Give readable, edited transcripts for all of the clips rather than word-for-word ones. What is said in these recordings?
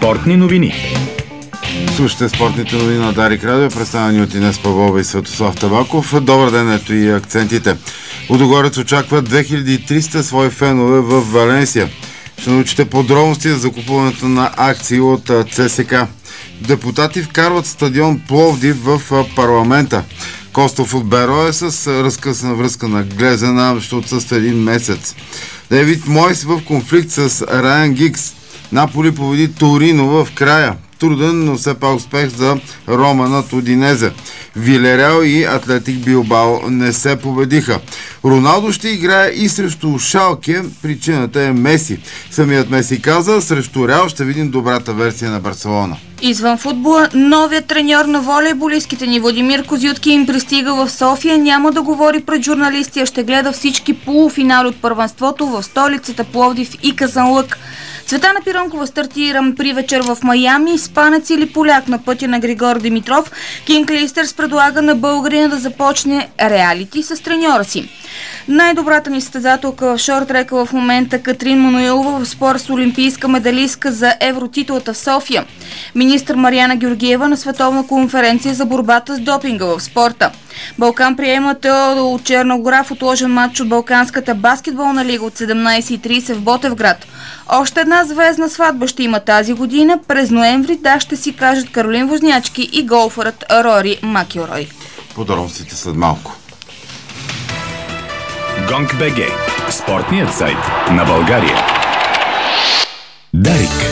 Спортни новини. Слушайте спортните новини на Дарик Радио, представени от Инес Павлова и Светослав Табаков. Добър ден, ето и акцентите. Лудогорец очаква 2300 свои фенове в Валенсия. Ще научите подробности за закупуването на акции от ЦСК. Депутати вкарват стадион Пловдив в парламента. Костов от Берое с разкъсна връзка на Глезена ще отсъства един месец. Дейвид Мойс в конфликт с Райан Гигс. Наполи победи Торино в края. Труден, но все пак успех за Рома над Удинезе. Вилереал и Атлетик Билбао не се победиха. Роналдо ще играе и срещу Шалке. Причината е Меси. Самият Меси каза, срещу Реал ще видим добрата версия на Барселона. Извън футбола, новият треньор на волейболистките ни Владимир Козютки им пристига в София. Няма да говори пред журналисти, а ще гледа всички полуфинали от първенството в столицата Пловдив и Казанлък. Цветана Пиронкова стартира при вечер в Майами. Испанец или поляк на пътя на Григор Димитров. Кинг Лейстърс предлага на българина да започне реалити с треньора си. Най-добрата ни състезателка в шорт-трека в момента Катрин Мануилова в спор с олимпийска медалистка за евротитулата в София. Министър Мариана Георгиева на световна конференция за борбата с допинга в спорта. Балкан приема Теодор от Черногора в отложен матч от Балканската баскетболна лига от 17:30 в Ботевград. Още една звездна сватба ще има тази година. През ноември ще си кажат Каролин Вознячки и голфърът Рори Макилрой. Подробностите след малко. Гонг БГ. Спортният сайт на България. Дарик.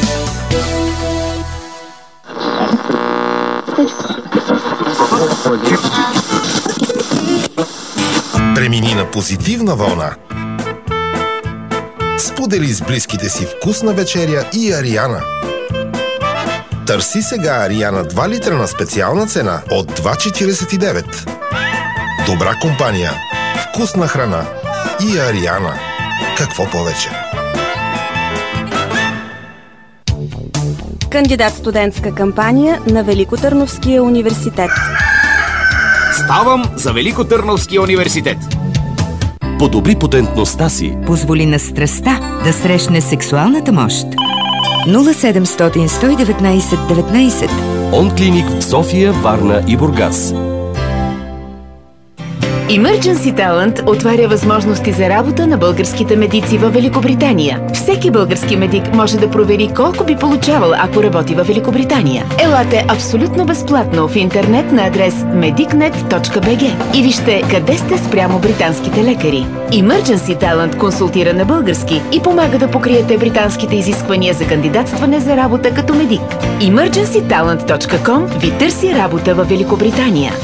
Премини на позитивна вълна. Сподели с близките си вкусна вечеря и Ариана. Търси сега Ариана 2 литра на специална цена от 2,49. Добра компания, вкусна храна и Ариана. Какво повече? Кандидат студентска кампания на Великотърновския университет. Ставам за Великотърновския университет. Подобри потентността си. Позволи на страстта да срещне сексуалната мощ. 0700 119 19. Онклиник в София, Варна и Бургас. Emergency Talent отваря възможности за работа на българските медици във Великобритания. Всеки български медик може да провери колко би получавал, ако работи във Великобритания. Елате абсолютно безплатно в интернет на адрес medicnet.bg и вижте къде сте спрямо британските лекари. Emergency Talent консултира на български и помага да покриете британските изисквания за кандидатстване за работа като медик. emergencytalent.com ви търси работа във Великобритания.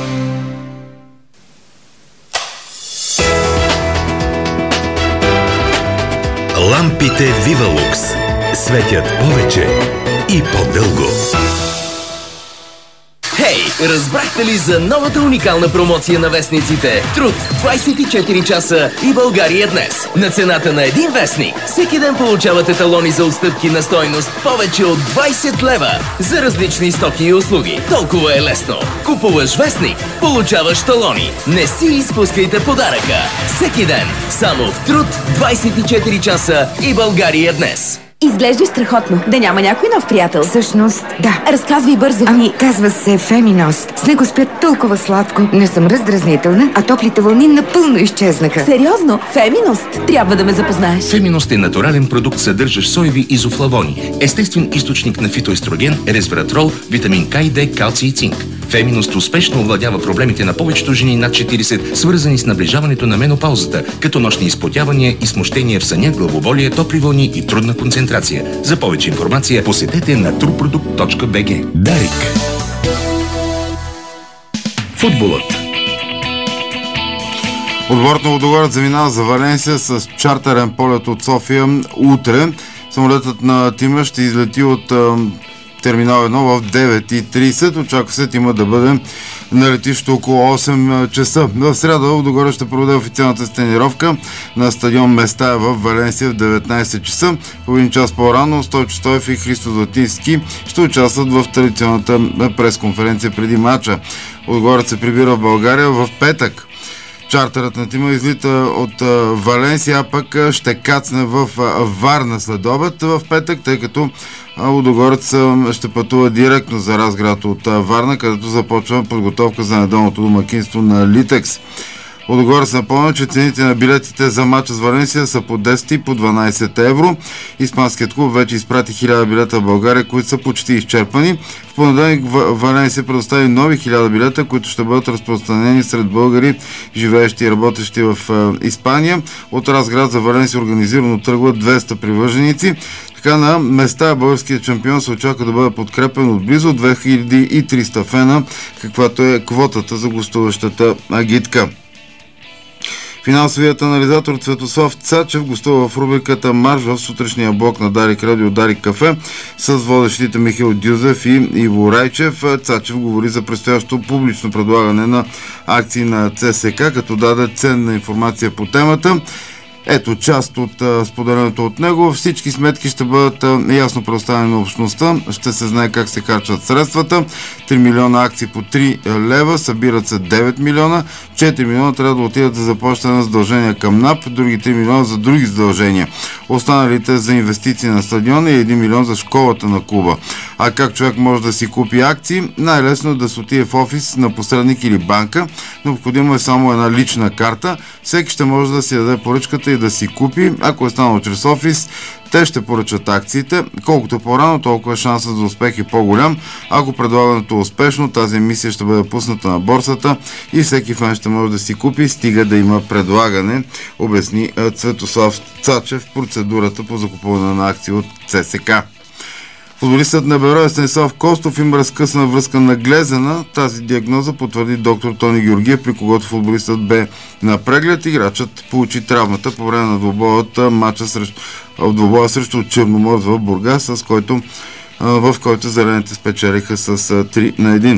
Лампите Вивалукс светят повече и по-дълго. Хей, разбрахте ли за новата уникална промоция на вестниците? Труд 24 часа и България днес. На цената на един вестник всеки ден получавате талони за отстъпки на стойност повече от 20 лева за различни стоки и услуги. Толкова е лесно. Купуваш вестник, получаваш талони. Не си изпускайте подаръка. Всеки ден, само в Труд 24 часа и България днес. Изглеждаш страхотно. Да няма някой нов приятел? Всъщност, да. Разказвай бързо. Казва се Феминост. С него спят толкова сладко. Не съм раздразнителна, а топлите вълни напълно изчезнаха. Сериозно? Феминост? Трябва да ме запознаеш. Феминост е натурален продукт, съдържащ соеви изофлавони, естествен източник на фитоестроген, резвератрол, витамин К и Д, калций и цинк. Феминост успешно овладява проблемите на повечето жени над 40, свързани с наближаването на менопаузата, като нощни изпотявания и смущения в съня, главоболие, топли вълни и трудна концентрация. За повече информация посетете на turproduct.bg. Дарик. Футболът. Отборът на Лудогорец заминава за Валенсия с чартерен полет от София утре. Самолетът на тима ще излети от терминал 1 в 9:30. Очаква се тима да бъде на летището около 8 часа. В сряда Лудогорец ще проведе официалната тренировка на стадион Местая в Валенсия в 19 часа. Половин час по-рано Стойчо Стоев и Христо Златински ще участват в традиционната пресконференция преди матча. Лудогорец се прибира в България в петък. Чартерът на тима излита от Валенсия, а пък ще кацне в Варна след обед в петък, тъй като Лудогорец ще пътува директно за Разград от Варна, където започва подготовка за неделното домакинство на Литекс. Лудогорец напомня, че цените на билетите за матча с Валенсия са по 10 и по 12 евро. Испанският клуб вече изпрати 1000 билета в България, които са почти изчерпани. В понеделник Валенсия предостави нови 1000 билета, които ще бъдат разпространени сред българи, живеещи и работещи в Испания. От Разград за Валенсия организирано тръгват 200 привърженици. Така на места българският шампион се очаква да бъде подкрепен от близо 2300 фена, каквато е квотата за гостуващата агитка. Финансовият анализатор Цветослав Цачев гостува в рубриката Марш в сутрешния блок на Дарик Радио Дарик Кафе с водещите Михаил Дюзев и Иво Райчев. Цачев говори за предстоящо публично предлагане на акции на ЦСК, като даде ценна информация по темата. Ето част от споделеното от него. Всички сметки ще бъдат ясно предоставени на общността. Ще се знае как се харчат средствата. 3 милиона акции по 3 лева. Събират се 9 милиона. 4 милиона трябва да отидат за заплащане на задължения към НАП. Други 3 милиона за други задължения. Останалите за инвестиции на стадиона и 1 милион за школата на клуба. А как човек може да си купи акции? Най-лесно е да се отиде в офис на посредник или банка. Необходимо е само една лична карта. Всеки ще може да си даде поръчката и да си купи. Ако е станало чрез офис, те ще поръчат акциите. Колкото по-рано, толкова шансът за успех е по-голям. Ако предлагането е успешно, тази емисия ще бъде пусната на борсата и всеки фен ще може да си купи, стига да има предлагане, обясни Цветослав Цачев в процедурата по закупуване на акции от ЦСК. Футболистът на Берое Станислав Костов има разкъсна връзка на глезена. Тази диагноза потвърди доктор Тони Георгиев, при когото футболистът бе на преглед. Играчът получи травмата по време на двубоя срещу Черноморец в Бургас, в който зелените спечелиха с 3-1.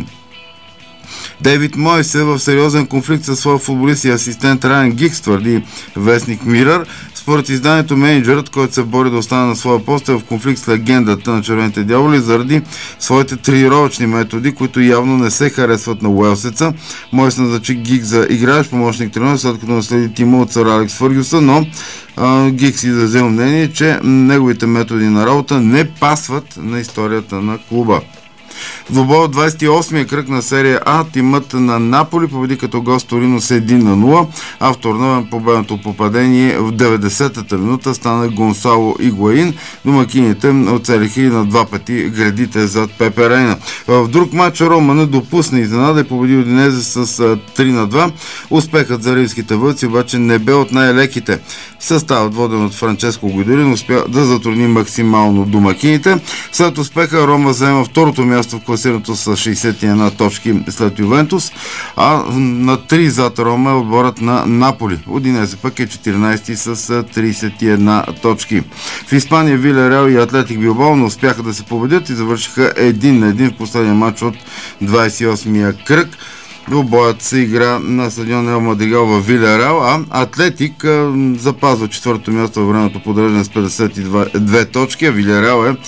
Дейвид Мойс е в сериозен конфликт със своя футболист и асистент Райан Гикс, твърди вестник Мирър. Според изданието, мениджърът, който се бори да остане на своя пост, е в конфликт с легендата на Червените дяволи заради своите тренировъчни методи, които явно не се харесват на уелсеца. Мойс назначи Гикс за играещ помощник тренер, след като наследи тима от сър Алекс Фъргюсън, но Гикс изразил мнение, че неговите методи на работа не пасват на историята на клуба. В двубой от 28-я кръг на серия А тимът на Наполи победи като гост Торино с 1-0, а в турнова победното попадение в 90-та минута стана Гонсало Игуаин. Домакините оцелиха и на 2 пъти гредите зад Пепе Рейна. В друг матч Рома не допусна изненада и победи Удинезе с 3-2. Успехът за римските вълци обаче не бе от най-леките. Съставът, воден от Франческо Гуидолин, успя да затрудни максимално домакините. След успеха Рома заема второто място в класирането с 61 точки след Ювентус, а на 3 зад Рома е отборът на Наполи. Удинезе пък е 14 с 31 точки. В Испания Вилереал и Атлетик Билбао не успяха да се победят и завършиха 1-1 в последния матч от 28-я кръг. Двубоят се игра на стадион Ел Мадригал в Вилереал, а Атлетик запазва четвърто място във времето подреждане с 52 точки, а Вилереал е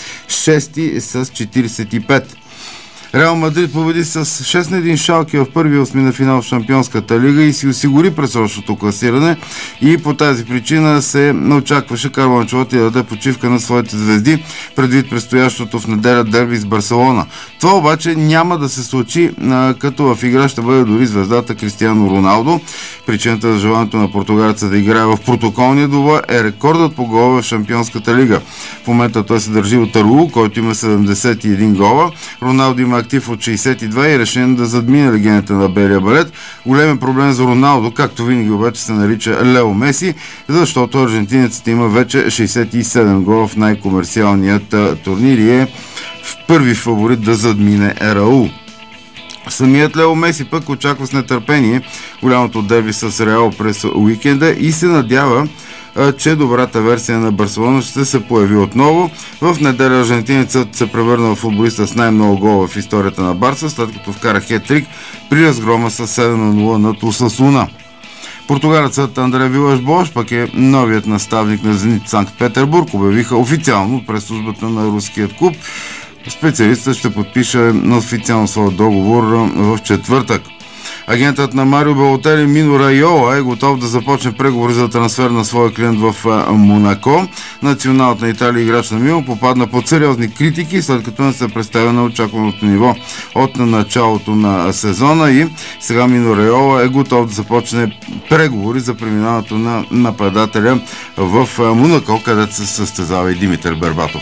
6 с 45. Реал Мадрид победи с 6-1 Шалке в първия осмина финал в Шампионската лига и си осигури пресрочното класиране, и по тази причина се очакваше Карло Анчелоти да даде почивка на своите звезди предвид предстоящото в неделя дерби с Барселона. Това обаче няма да се случи, като в игра ще бъде дори звездата Кристиано Роналдо. Причината за желанието на португалеца да играе в протоколния двубой е рекордът по голове в Шампионската лига. В момента той се държи от Ару, който има 71 гола. Роналдо има актив от 62 и е решен да задмине легендата на белия балет. Големият проблем за Роналдо, както винаги обаче, се нарича Лео Меси, защото аржентинецът има вече 67 гола в най-комерциалният турнир и е в първи фаворит да задмине Раул. Самият Лео Меси пък очаква с нетърпение голямото дерби с Реал през уикенда и се надява, че добрата версия на Барселона ще се появи отново. В неделя аржентинецът се превърна в футболиста с най-много гола в историята на Барса, след като вкара хет-трик при разгрома с 7-0 над Осасуна. Португалецът Андре Вилаш-Бош пък е новият наставник на Зенит Санкт-Петербург, обявиха официално през службата на руският клуб. Специалистът ще подпише официално своя договор в четвъртък. Агентът на Марио Балотели Мино Райола е готов да започне преговори за трансфер на своя клиент в Монако. Националът на Италия играч на Милан попадна под сериозни критики, след като не се представя на очакваното ниво от началото на сезона и сега Мино Райола е готов да започне преговори за преминаването на нападателя в Монако, където се състезава и Димитър Бербатов.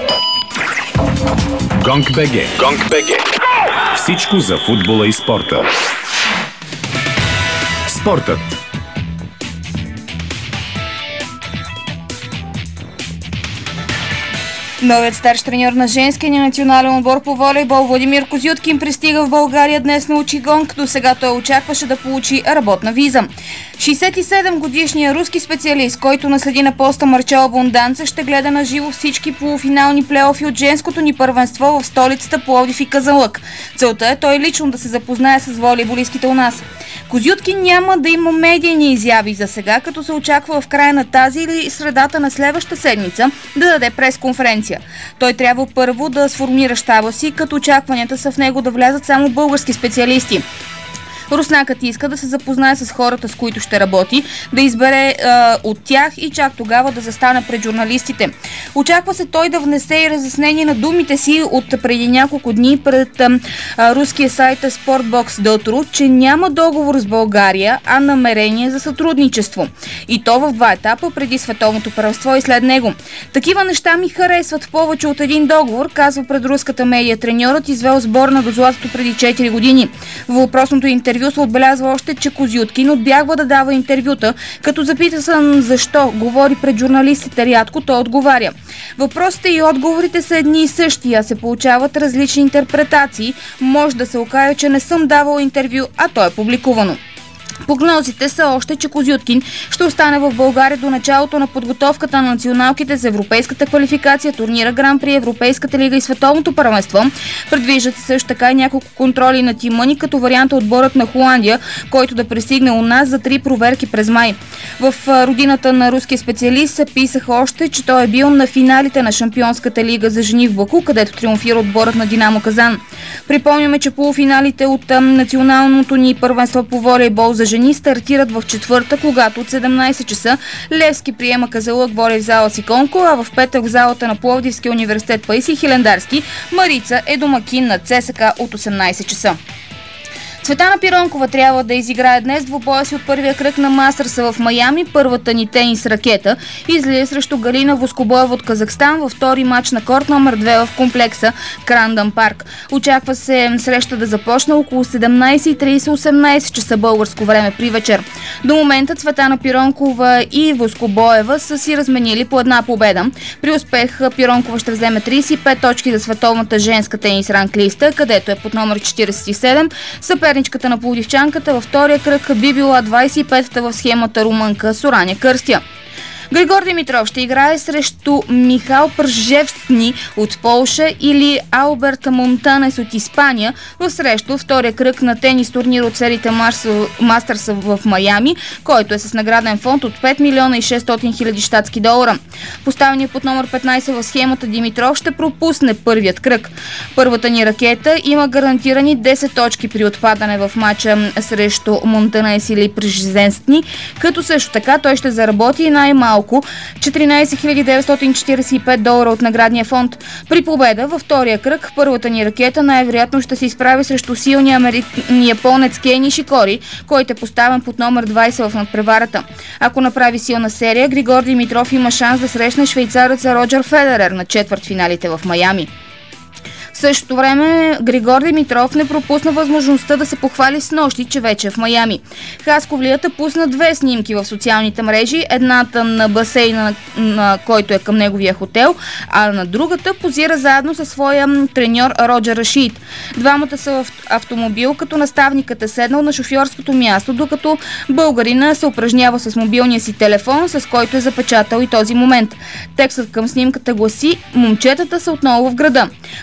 Гонг БГ. Всичко за футбола и спорта. Спортът. Новият старш треньор на женския ни национален отбор по волейбол Владимир Козюткин пристига в България днес на учи гонг. До сега той очакваше да получи работна виза. 67-годишният руски специалист, който наследи на поста Марчел Бонданца, ще гледа на живо всички полуфинални плейофи от женското ни първенство в столицата Пловдив и Казанлък. Целта е той лично да се запознае с волейболистките у нас. Козюткин няма да има медийни изяви за сега, като се очаква в края на тази или средата на следващата седмица да даде пресконференция. Той трябва първо да сформира щаба си, като очакванията са в него да влязат само български специалисти. Руснакът иска да се запознае с хората, с които ще работи, да избере от тях и чак тогава да застане пред журналистите. Очаква се той да внесе и разяснение на думите си от преди няколко дни пред руския сайт Sportbox.ru, че няма договор с България, а намерение за сътрудничество. И то в два етапа, преди световното първенство и след него. Такива неща ми харесват повече от един договор, казва пред руската медия треньорът, извел сборна до златото преди 4 години. В въпросното интервю се отбелязва още, че Козюткин отбягва да дава интервюта, като запитан защо говори пред журналистите рядко, той отговаря. Въпросите и отговорите са едни и същи, а се получават различни интерпретации. Може да се окаже, че не съм давал интервю, а то е публикувано. Прогнозите са още, че Козюткин ще остане в България до началото на подготовката на националките за европейската квалификация, турнира Гран-при, Европейската лига и световното първенство. Предвиждат се също така и няколко контроли на тима ни, като варианта отборът на Холандия, който да пристигне у нас за 3 проверки през май. В родината на руския специалист се писаха още, че той е бил на финалите на Шампионската лига за жени в Баку, където триумфира отборът на Динамо Казан. Припомняме, че полуфиналите от националното ни първенство по волейбол за жени стартират в четвъртък, когато от 17 часа Левски приема Казанлък волей в зала Сиконко, а в петък в залата на Пловдивския университет Паисий Хилендарски Марица е домакин на ЦСКА от 18 часа. Цветана Пиронкова трябва да изиграе днес двубоя си от първия кръг на Мастърса в Майами. Първата ни тенис ракета излиза срещу Галина Воскобоева от Казахстан във втори матч на корт номер 2 в комплекса Крандън парк. Очаква се среща да започне около 17:30-18 часа българско време при вечер. До момента Цветана Пиронкова и Воскобоева са си разменили по една победа. При успех Пиронкова ще вземе 35 точки за световната женска тенис ранглиста, където е под номер 47. Съперничката на пловдивчанката във втория кръг би била 25-та в схемата румънка Сораня Кърстя. Григор Димитров ще играе срещу Михал Пржевсни от Полша или Алберт Монтанес от Испания в срещу втория кръг на тенис турнир от серията Мастърса в Майами, който е с награден фонд от 5 милиона и 600 хиляди щатски долара. Поставеният под номер 15 в схемата Димитров ще пропусне първият кръг. Първата ни ракета има гарантирани 10 точки при отпадане в матча срещу Монтанес или Пржевсни, като също така той ще заработи най-малко 14 945 долара от наградния фонд. При победа във втория кръг, първата ни ракета най-вероятно ще се изправи срещу силния японец Кей Нишикори, който е поставен под номер 20 в надпреварата. Ако направи силна серия, Григор Димитров има шанс да срещне швейцареца Роджер Федерер на четвъртфиналите в Майами. В същото време Григор Димитров не пропусна възможността да се похвали с нощи, че вече е в Майами. Хасковлията пусна 2 снимки в социалните мрежи, едната на басейна, на който е към неговия хотел, а на другата позира заедно със своя треньор Роджер Рашид. Двамата са в автомобил, като наставникът е седнал на шофьорското място, докато българина се упражнява с мобилния си телефон, с който е запечатал и този момент. Текстът към снимката гласи: "Момчетата са отново в града". По-любопитно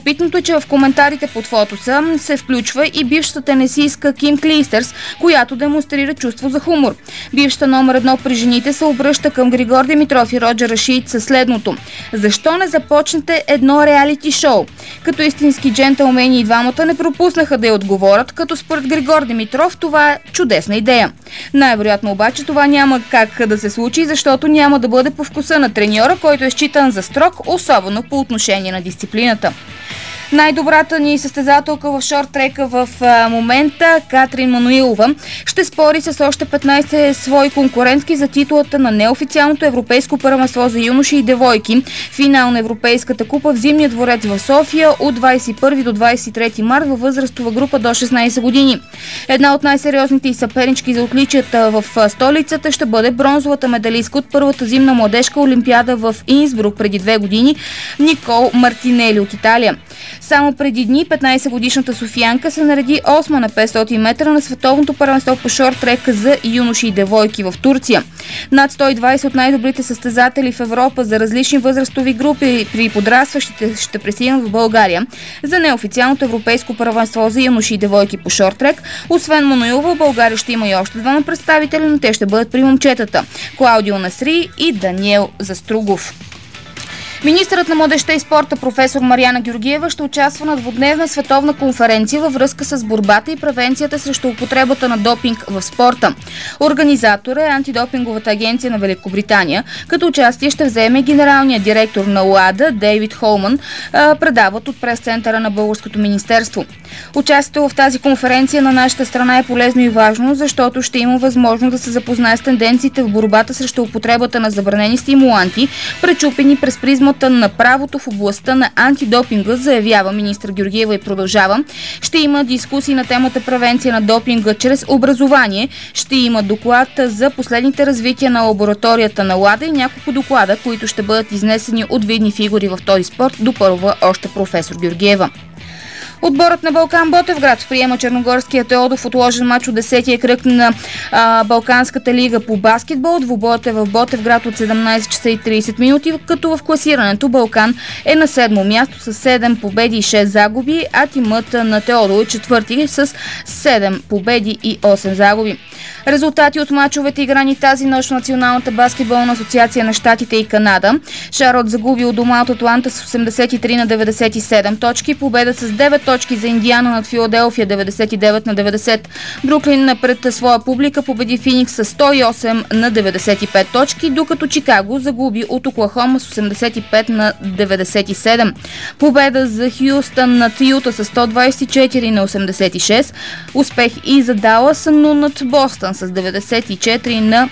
Любопитното е, че в коментарите под фотоса се включва и бившата тенисистка Ким Клийстерс, която демонстрира чувство за хумор. Бившата номер 1 при жените се обръща към Григор Димитров и Роджер Рашид със следното: защо не започнете едно реалити шоу? Като истински джентълмени и двамата не пропуснаха да я отговорят, като според Григор Димитров това е чудесна идея. Най-вероятно обаче това няма как да се случи, защото няма да бъде по вкуса на треньора, който е считан за строг, особено по отношение на дисциплината. Най-добрата ни състезателка в шорт-трека в момента, Катрин Мануилова, ще спори с още 15 свои конкурентки за титулата на неофициалното европейско първенство за юноши и девойки. Финал на Европейската купа в Зимния дворец в София от 21 до 23 март във възрастова група до 16 години. Една от най-сериозните и съпернички за отличията в столицата ще бъде бронзовата медалистка от първата зимна младежка олимпиада в Инсбрук преди 2 години Никол Мартинели от Италия. Само преди дни 15-годишната софиянка се нареди 8 на 500 метра на световното първенство по шорт-трека за юноши и девойки в Турция. Над 120 от най-добрите състезатели в Европа за различни възрастови групи при подрастващите ще пристигнат в България за неофициалното европейско първенство за юноши и девойки по шорт-трек. Освен Мануилова, в България ще има и още двама представители, но те ще бъдат при момчетата – Клаудио Насри и Даниел Застругов. Министърът на младежта и спорта професор Мариана Георгиева ще участва на двудневна световна конференция във връзка с борбата и превенцията срещу употребата на допинг в спорта. Организатор е антидопинговата агенция на Великобритания, като участие ще вземе генералният директор на УАДА Дейвид Холман, предават от прес-центъра на Българското министерство. Участието в тази конференция на нашата страна е полезно и важно, защото ще има възможност да се запознае с тенденциите в борбата срещу употребата на забранени стимуланти, пречупени през призмата на правото в областта на антидопинга, заявява министър Георгиева и продължава. Ще има дискусии на темата превенция на допинга чрез образование. Ще има доклад за последните развития на лабораторията на ЛАДА и няколко доклада, които ще бъдат изнесени от видни фигури в този спорт, допълва още професор Георгиева. Отборът на Балкан Ботевград приема черногорския Теодов в отложен мач от 10-я кръг на Балканската лига по баскетбол. Двубоят е в Ботевград от 17 часа и 30 минути, като в класирането Балкан е на 7-мо място с 7 победи и 6 загуби, а тимът на Теодо е четвърти с 7 победи и 8 загуби. Резултати от мачовете, играни тази нощ в Националната баскетболна асоциация на щатите и Канада. Шарлот загуби от дома от Атланта с 83 на 97 точки. Победа с 9 точки за Индиана над Филаделфия 99 на 90. Бруклин пред своя публика победи Феникс с 108 на 95 точки, докато Чикаго загуби от Оклахома с 85 на 97. Победа за Хюстън над Юта с 124 на 86. Успех и за Далас, но над Бостън с 94 на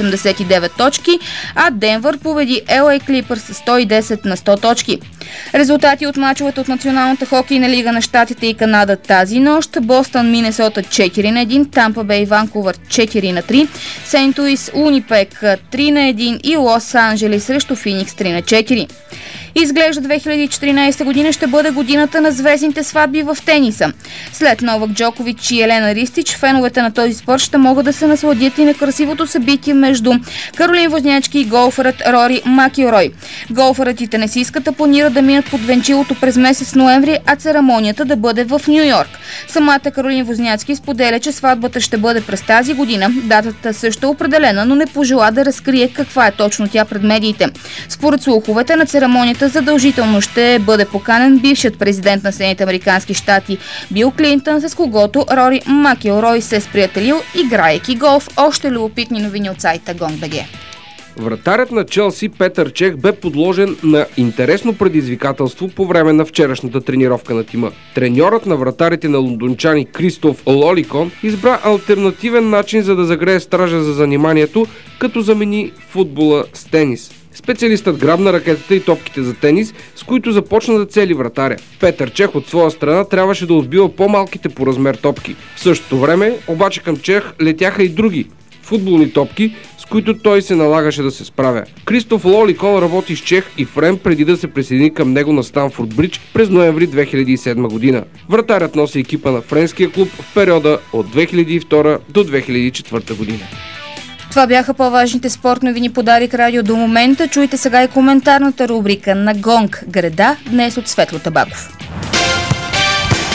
89 точки, а Денвър победи LA Clippers с 110 на 100 точки. Резултати от мачовете от Националната хокейна лига на щатите и Канада тази нощ: Бостън Минесота 4 на 1, Тампа Бей Ванкувър 4 на 3, Сейнт Луис Уинипек 3 на 1 и Лос Анджелес срещу Феникс 3 на 4. Изглежда 2014 година ще бъде годината на звездните сватби в тениса. След Новак Джокович и Елена Ристич, феновете на този спорт ще могат да се насладят и на красивото събитие между Каролин Вознячки и голфърът Рори Макилрой. Голфърът и тенисистката планират да минат под венчилото през месец ноември, а церемонията да бъде в Ню Йорк. Самата Каролин Вознячки споделя, че сватбата ще бъде през тази година. Датата също е определена, но не пожела да разкрие каква е точно тя пред медиите. Според слуховете, на церемонията задължително ще бъде поканен бившият президент на Съединените американски щати Бил Клинтън, с когото Рори Макилрой се е сприятелил, играейки голф. Още любопитни новини от сайта Gong.bg. Вратарят на Челси Петър Чех бе подложен на интересно предизвикателство по време на вчерашната тренировка на тима. Треньорът на вратарите на лондончани Кристоф Лоликон избра алтернативен начин, за да загрее стража за заниманието, като замени футбола с тенис. Специалистът грабна ракетата и топките за тенис, с които започна да цели вратаря. Петър Чех от своя страна трябваше да отбива по-малките по размер топки. В същото време обаче към Чех летяха и други футболни топки, с които той се налагаше да се справя. Кристоф Лоликон работи с Чех и Френ преди да се присъедини към него на Станфорд Бридж през ноември 2007 година. Вратарят носи екипа на френския клуб в периода от 2002 до 2004 година. Това бяха по-важните спортни новини по Дарик Радио до момента. Чуйте сега и коментарната рубрика на Гонг Града, днес от Светло Табаков.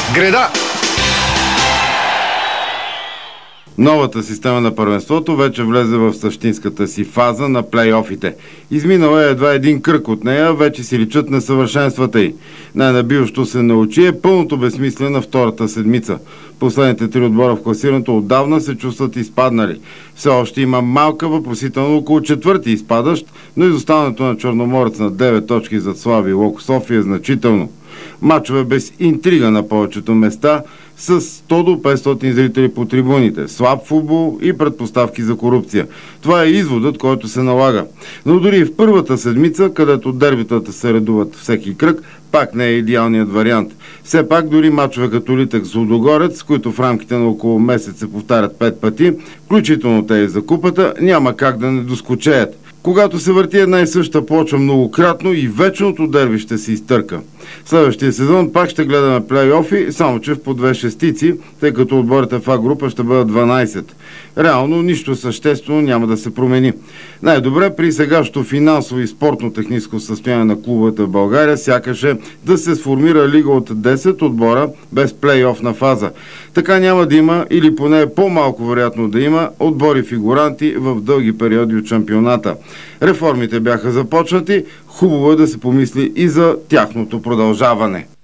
Греда! Новата система на първенството вече влезе в същинската си фаза на плейофите. Изминала е едва един кръг от нея, вече си личат несъвършенствата й. Най-набиващо се научи е пълното безсмислие на втората седмица. Последните 3 отбора в класирането отдавна се чувстват изпаднали. Все още има малка въпросително около четвърти изпадащ, но изоставането на Черноморец на 9 точки зад Славия и Локо София е значително. Мачове без интрига на повечето места, с 100 до 500 зрители по трибуните, слаб футбол и предпоставки за корупция. Това е изводът, който се налага. Но дори и в първата седмица, където дербитата се редуват всеки кръг, пак не е идеалният вариант. Все пак дори мачове като Литък с Лудогорец, които в рамките на около месец се повтарят 5 пъти, включително те и за купата, няма как да не доскочеят. Когато се върти една и съща плоча многократно и вечното дерби ще се изтърка. Следващия сезон пак ще гледаме плейофи, само че в по 2 шестици, тъй като отборите в А-група ще бъдат 12. Реално нищо съществено няма да се промени. Най-добре при сегашното финансово и спортно-техническо състояние на клубовете в България сякаш е да се сформира лига от 10 отбора без плейофна фаза. Така няма да има, или поне е по-малко вероятно да има, отбори-фигуранти в дълги периоди от шампионата. Реформите бяха започнати, хубаво е да се помисли и за тяхното продължаване.